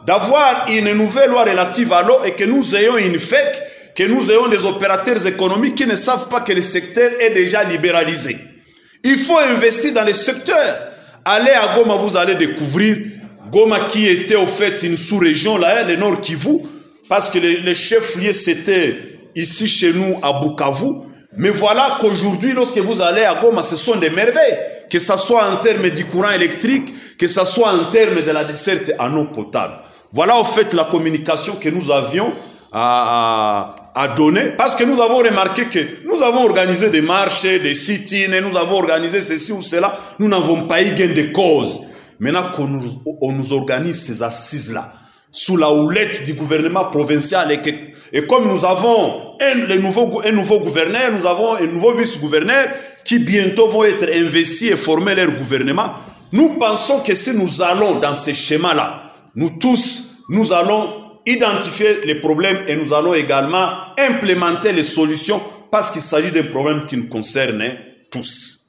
d'avoir une nouvelle loi relative à l'eau et que nous ayons une FEC, que nous ayons des opérateurs économiques qui ne savent pas que le secteur est déjà libéralisé. Il faut investir dans les secteurs. Allez à Goma, vous allez découvrir Goma qui était au fait une sous-région, là, le Nord Kivu, parce que les chefs-lieux c'était ici chez nous à Bukavu. Mais voilà qu'aujourd'hui, lorsque vous allez à Goma, ce sont des merveilles. Que ce soit en termes du courant électrique, que ce soit en termes de la desserte en eau potable. Voilà au fait la communication que nous avions à donner, parce que nous avons remarqué que nous avons organisé des marches, des sit-ins, nous avons organisé ceci ou cela, nous n'avons pas eu gain de cause. Maintenant qu'on nous organise ces assises-là, sous la houlette du gouvernement provincial, et comme nous avons un nouveau gouverneur, nous avons un nouveau vice-gouverneur qui bientôt vont être investis et former leur gouvernement, nous pensons que si nous allons dans ces schémas-là, nous tous, nous allons identifier les problèmes et nous allons également implémenter les solutions parce qu'il s'agit d'un problème qui nous concerne tous.